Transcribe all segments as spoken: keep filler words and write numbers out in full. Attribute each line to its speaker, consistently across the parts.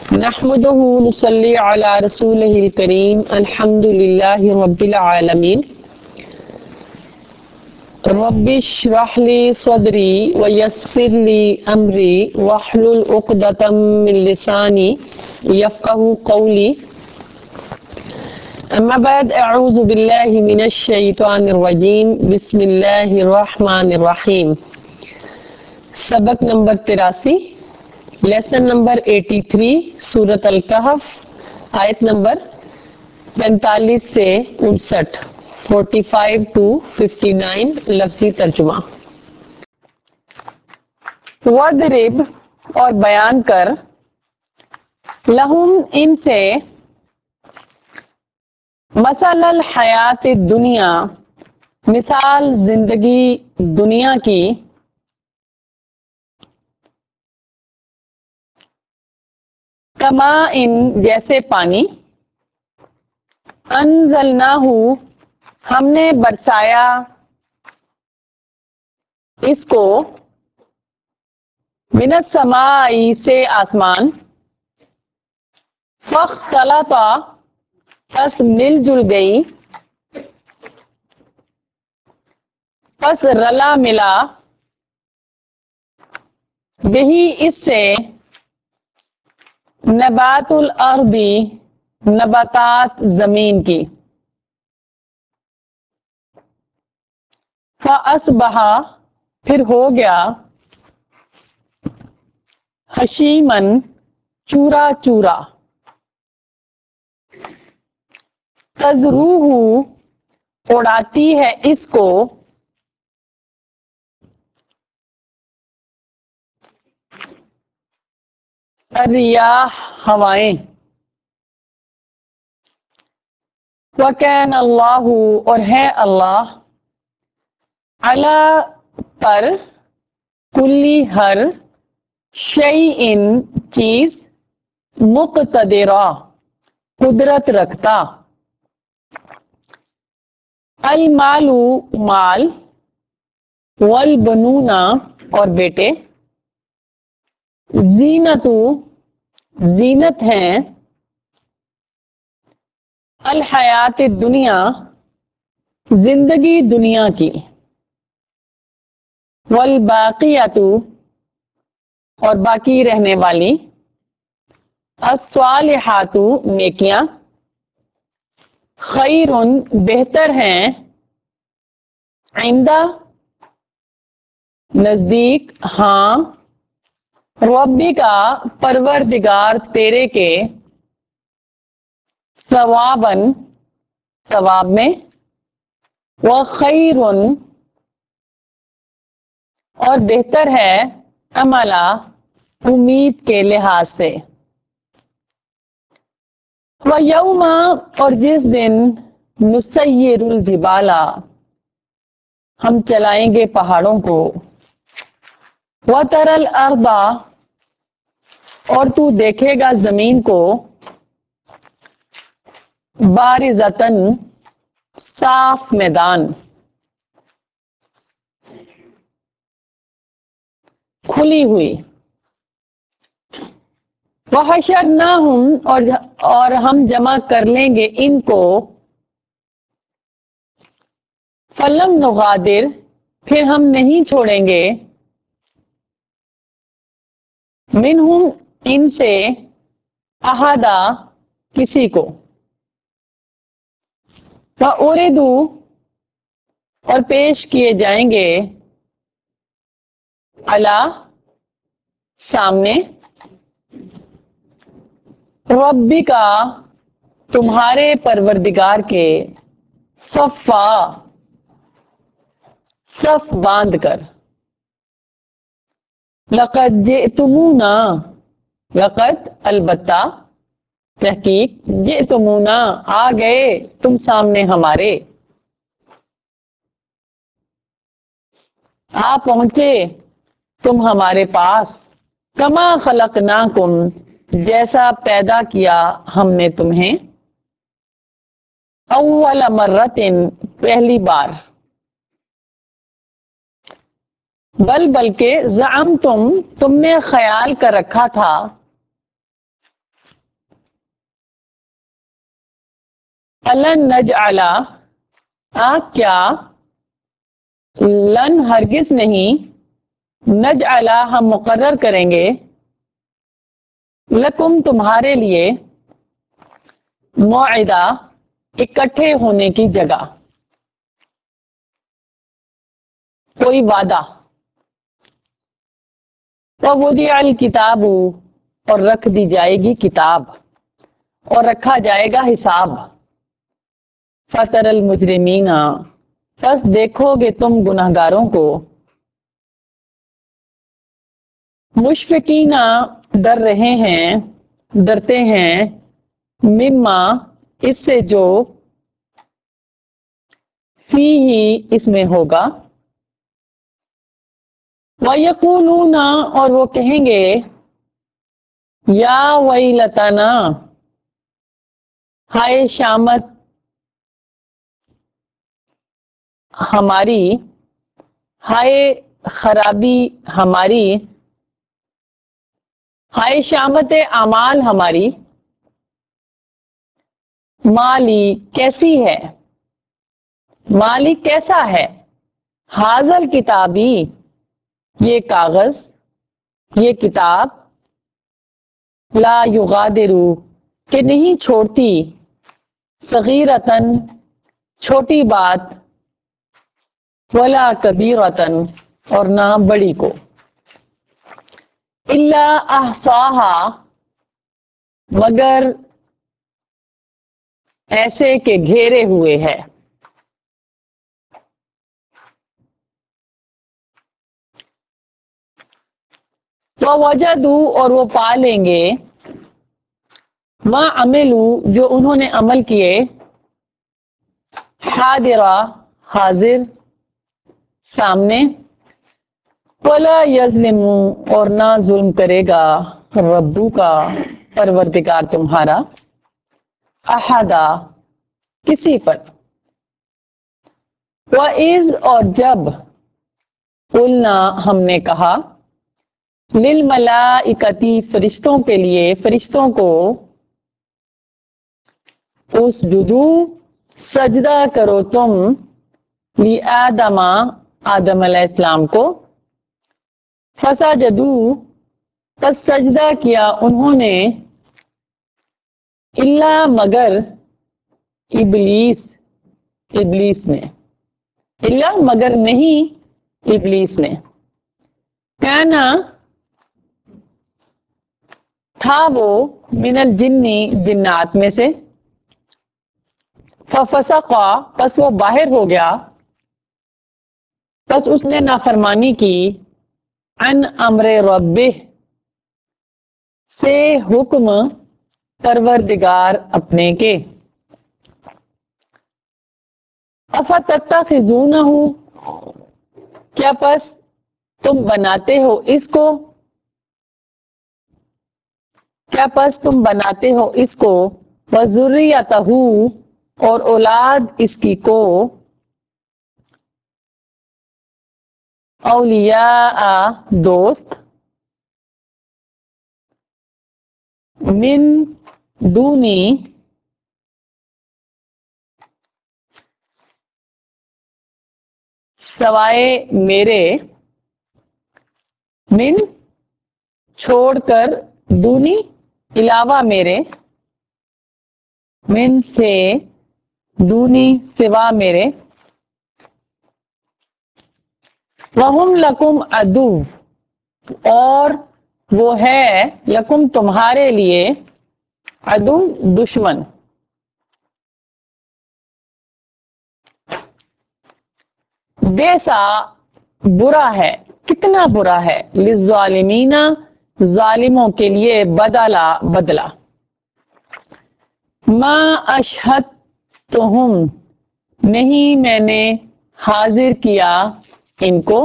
Speaker 1: نحمده ونصلي على رسوله الكريم الحمد لله رب العالمين رب اشرح لي صدري ويسر لي أمري واحلل عقدة من لساني يفقهوا قولي اما بعد اعوذ باللہ من الشیطان الرجیم بسم اللہ الرحمن الرحیم۔ سبق نمبر تراسی، لیسن نمبر ایٹی تھری، سورۃ الکہف، آیت نمبر پینتالیس سے انسٹھ، forty five to fifty nine, لفظی ترجمہ۔ وَاضْرِبْ اور بیان کر، لہم ان سے، مثل الحیات الدنیا مثال زندگی دنیا کی، کما ان جیسے پانی، انزلناہ ہم نے برسایا اس کو، من السماء سے آسمان، فاختلط پس مل جل گئی، پس رلا ملا، بہی اس سے، نبات الارضی نباتات زمین کی، فاصبح پھر ہو گیا، حشیمن چورا چورا، تذروہ اڑاتی ہے اس کو، الریاح ہوائیں، وَكَانَ اللَّهُ اور ہے اللہ، عَلَى پر، کلی ہر، شیئن چیز، مقتدرہ قدرت رکھتا، المال مال، والبنون اور بیٹے، زینت زینت ہیں، الحیات الدنیا زندگی دنیا کی، والباقیات اور باقی رہنے والی، الصالحات نیکیاں، خیر بہتر ہیں، عندہ نزدیک، ہاں، ربی کا پروردگار تیرے کے، ثواباً ثواب میں، وخیر اور بہتر ہے، عملا امید کے لحاظ سے، وَيَوْمَ اور جس دن، نُسَيِّرُ الْجِبَالَ ہم چلائیں گے پہاڑوں کو، وَتَرَى الْأَرْضَ اور تو دیکھے گا زمین کو، بارزتاً صاف میدان، کھلی ہوئی، وَحَشَرْنَاهُمْ اور اور ہم جمع کر لیں گے ان کو، فَلَمْ نُغَادِرْ پھر ہم نہیں چھوڑیں گے، منہم ان سے، احدا کسی کو، وَأُرِدُوا اور پیش کیے جائیں گے، علی سامنے، ربی کا تمہارے پروردگار کے، صفا صف باندھ کر، لقد جئتمونا لقد البتہ، تحقیق، جئتمونا آ گئے تم سامنے ہمارے، آ پہنچے تم ہمارے پاس، کما خلقناکم جیسا پیدا کیا ہم نے تمہیں، اول مرۃ پہلی بار، بل بلکہ زعمتم تم نے خیال کر رکھا تھا، الن نجعل آ کیا لن ہرگز نہیں نجعل ہم مقرر کریں گے لکم تمہارے لیے موعدہ اکٹھے ہونے کی جگہ کوئی وعدہ وَوُضِعَ الْكِتَابُ اور رکھ دی جائے گی کتاب اور رکھا جائے گا حساب فَتَرَ الْمُجْرِمِينَ پس دیکھو گے تم گناہگاروں کو مشفقین ڈر رہے ہیں ڈرتے ہیں مما اس سے جو فی ہی اس میں ہوگا وَيَقُولُونَ اور وہ کہیں گے یا ویلتنا ہائے شامت ہماری ہائے خرابی ہماری ہائے شامت اعمال ہماری مالی کیسی ہے مالی کیسا ہے حاضل کتابی یہ کاغذ یہ کتاب لا یغادرو کہ نہیں چھوڑتی صغیرتن چھوٹی بات ولا کبیرتن اور نہ بڑی کو الا احصاها مگر ایسے کہ گھیرے ہوئے ہے وَوَجَدُوا اور وہ پا لیں گے مَا عَمِلُوا جو انہوں نے عمل کیے حاضرا حاضر سامنے وَلَا يَظْلِمُ اور نہ ظلم کرے گا ربو کا پروردگار تمہارا احدا کسی پر وَإِذْ اور جب قُلْنَا ہم نے کہا للملائکتی فرشتوں کے لیے فرشتوں کو اسجدو سجدہ کرو تم لی آدم آدم علیہ السلام کو فسجدو پس سجدہ کیا انہوں نے الا مگر ابلیس ابلیس نے الا مگر نہیں ابلیس نے کانا تھا وہ من الجنی جنات میں سے ففسقا پس وہ باہر ہو گیا پس اس نے نافرمانی کی عن امر ربہ سے حکم پروردگار اپنے کے افتتخذونہ کیا پس تم بناتے ہو اس کو کیا پس تم بناتے ہو اس کو وذریتہ اور اولاد اس کی کو اولیاء دوست من دونی سوائے میرے من چھوڑ کر دونی علاوہ میرے من سے دونی سوا میرے وہم لکم عدو اور وہ ہے لکم تمہارے لیے عدو دشمن بیسا برا ہے کتنا برا ہے للظالمین ظالموں کے لیے بدلا بدلا ما اشہدتہم نہیں میں نے حاضر کیا ان کو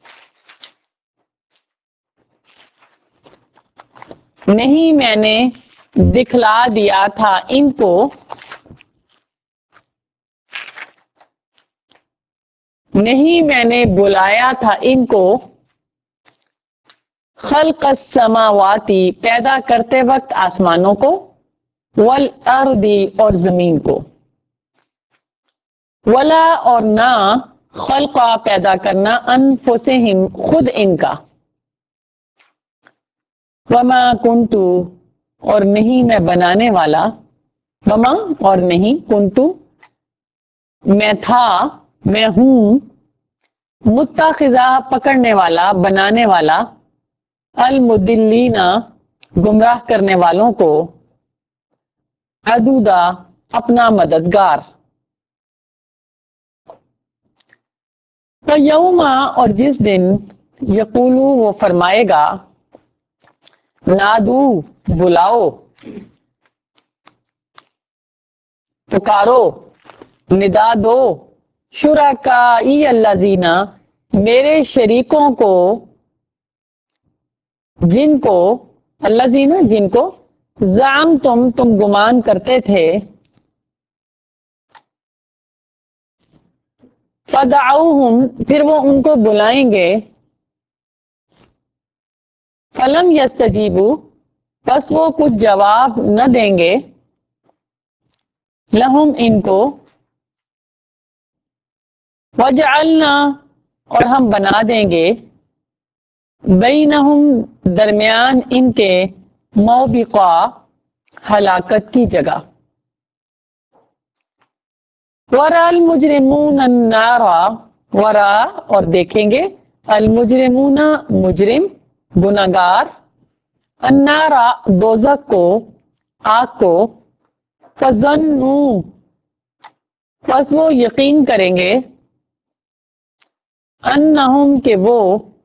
Speaker 1: نہیں میں نے دکھلا دیا تھا ان کو نہیں میں نے بلایا تھا ان کو خلق السماواتی پیدا کرتے وقت آسمانوں کو والارض اور زمین کو ولا اور نہ خلقا پیدا کرنا انفسہم خود ان کا، وما کنتو اور نہیں میں بنانے والا، وما اور نہیں کنتو میں تھا، میں ہوں، متخذہ پکڑنے والا بنانے والا، المدلین گمراہ کرنے والوں کو، عدودا اپنا مددگار۔ فَيَوْمَ اور جس دن یقولو وہ فرمائے گا، نادو بلاؤ، پکارو، ندا دو، شرکائی الذین میرے شریکوں کو، جن کو، الذین جن کو، زعمتم تم گمان کرتے تھے، فدعوہم پھر وہ ان کو بلائیں گے، فلم یستجیبوا بس وہ کچھ جواب نہ دیں گے، لہم ان کو، وجعلنا اور ہم بنا دیں گے، بینہم درمیان ان کے، موبقا ہلاکت کی جگہ، ورا المجرمون النار ورا اور دیکھیں گے، المجرمون مجرم گناہگار، النار دوزخ کو، آگ کو، فظنوا پس وہ یقین کریں گے، انہم کہ وہ،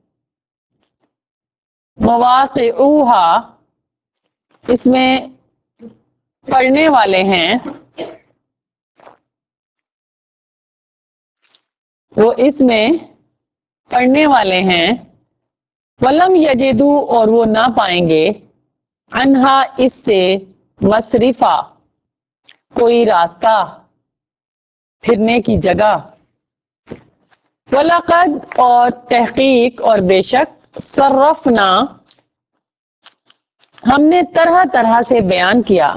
Speaker 1: مواقعوہا اس میں پڑھنے والے ہیں، وہ اس میں پڑھنے والے ہیں، ولم یجدو اور وہ نہ پائیں گے، عنہا اس سے، مصرفا کوئی راستہ، پھرنے کی جگہ، وَلَقَدْ اور تحقیق اور بے شک، صرفنا ہم نے طرح طرح سے بیان کیا،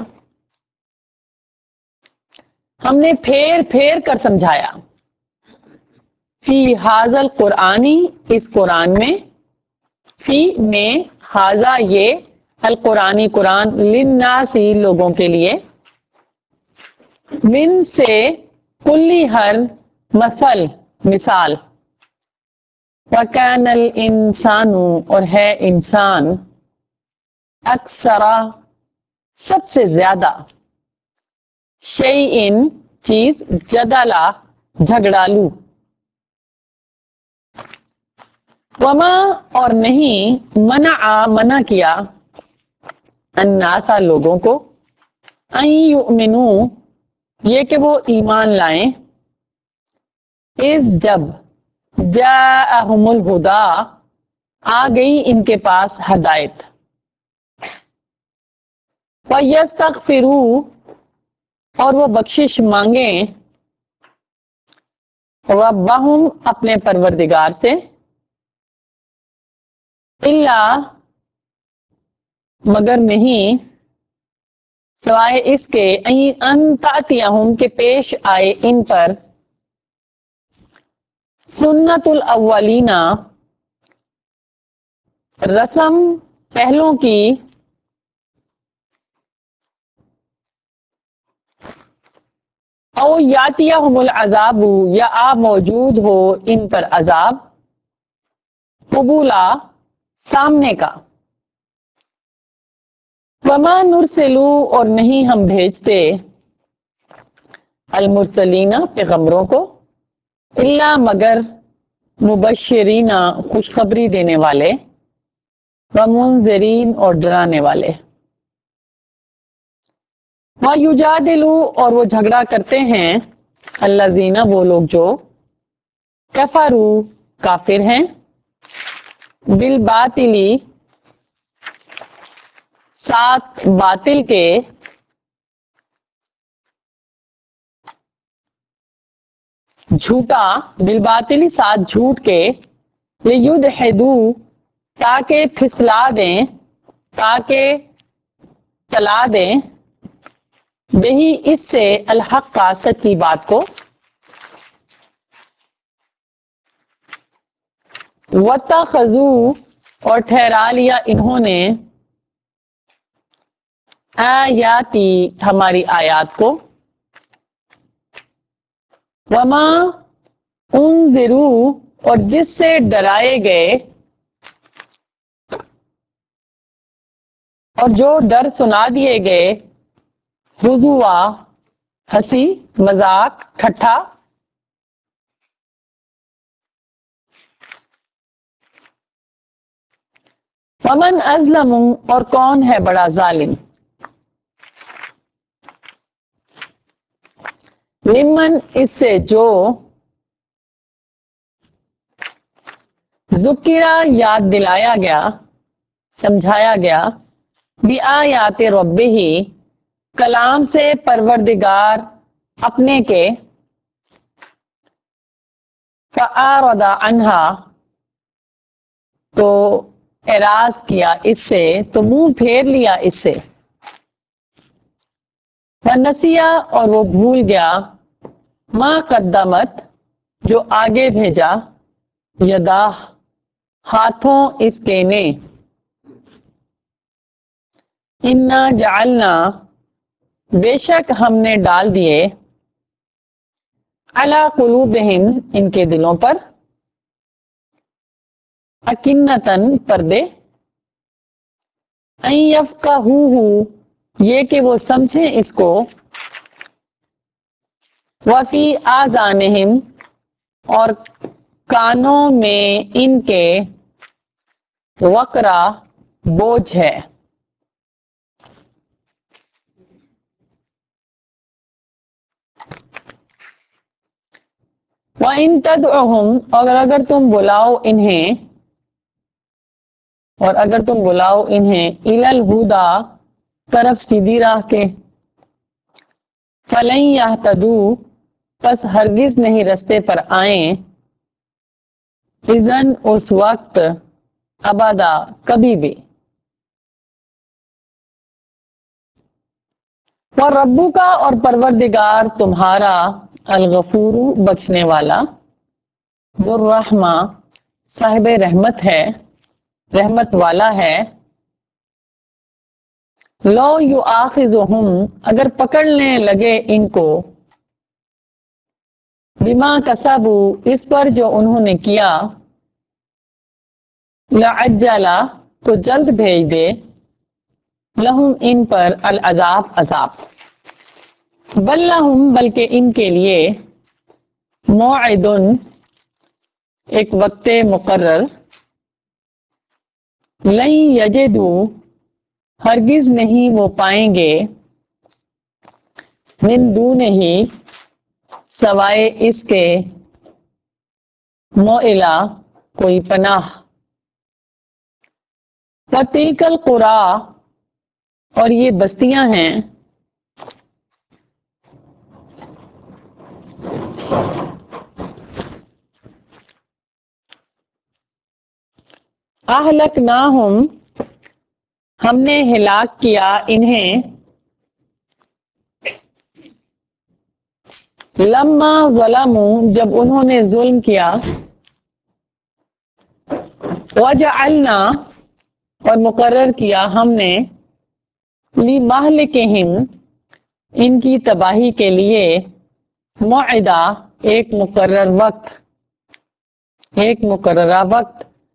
Speaker 1: ہم نے پھیر پھیر کر سمجھایا، فی ھذا القرآنی اس قرآن میں، فی میں، ھذا یہ، القرآنی قرآن، للناسی لوگوں کے لیے، من سے، کلی ہر، مثل مثال، وَكَانَ الْإِنسَانُ اور ہے انسان، اکثرا سب سے زیادہ، شیئن چیز، جدلا جھگڑالو، وما اور نہیں، منع منع کیا، الناس لوگوں کو، ان یؤمنوا یہ کہ وہ ایمان لائیں، اذ جب، جاءہم الہدی آ گئی ان کے پاس ہدایت، وَيَسْتَغْفِرُوا اور وہ بخشش مانگیں، ربہم اپنے پروردگار سے، الا مگر نہیں، سوائے اس کے، ان تأتیہم کے پیش آئے ان پر، سنت الاولین رسم پہلوں کی، او یاتیہم العذاب یا آ موجود ہو ان پر عذاب، قبولا سامنے کا، وما نرسلو اور نہیں ہم بھیجتے، المرسلین پیغمبروں کو، الا مگر، مبشرین خوشخبری دینے والے، ومنذرین اور ڈرانے والے، وَيُجَادِلُ اور وہ جھگڑا کرتے ہیں، الذین وہ لوگ جو، کفروا کافر ہیں، بالباطل ساتھ باطل کے، جھوٹا، بالباطل ساتھ جھوٹ کے، لیدحضوا تاکہ پھسلا دیں، تاکہ چلا دیں، بہی اس سے، الحق کا سچی بات کو، وَاتَّخَذُوا اور ٹھہرا لیا انہوں نے آیاتی ہماری آیات کو وما انذروا اور جس سے ڈرائے گئے اور جو ڈر سنا دیے گئے ہزوا ہنسی مذاق ٹھٹھا ومن ازلم اور کون ہے بڑا ظالم ممن اس سے جو ذکرہ یاد دلایا گیا سمجھایا گیا بھی آیات ربہ کلام سے پروردگار اپنے کے فأعرض عنہا تو اعراض کیا اس سے تو منہ پھیر لیا اس سے ونسیا اور وہ بھول گیا ما قدمت جو آگے بھیجا یدا ہاتھوں اس کے نے انا جعلنا بے شک ہم نے ڈال دیے علی قلوبہم ان کے دلوں پر اکنتن پردے ان یفقہوہ یہ کہ وہ سمجھیں اس کو وفی آذانہم اور کانوں میں ان کے وقرا بوجھ ہے وَإِن تَدْعُهُمْ اور اگر تم بلاؤ انہیں اور اگر تم بلاؤ انہیں إِلَى الْهُدَى طرف سیدھی راہ کے فَلَن يَهْتَدُوا پس ہرگز نہیں رستے پر آئیں اذن اس وقت ابدا کبھی بھی وَرَبُّكَ اور پروردگار تمہارا الغفور بخشنے والا ذو الرحمہ صاحب رحمت ہے رحمت والا ہے لو یؤاخذہم اگر پکڑنے لگے ان کو بما کسبوا اس پر جو انہوں نے کیا لعجل تو جلد بھیج دے لہم ان پر العذاب عذاب بل لہم بلکہ ان کے لیے موعد ایک وقت مقرر لن یجدوا ہرگز نہیں وہ پائیں گے من دونہ سوائے اس کے موئلہ کوئی پناہ وتلک القری اور یہ بستیاں ہیں اہلکناہم ہم نے ہلاک کیا انہیں لما ظلموا جب انہوں نے ظلم کیا وجعلنا اور مقرر کیا ہم نے لمہلکہم ان کی تباہی کے لیے موعدہ ایک مقرر وقت ایک مقررہ وقت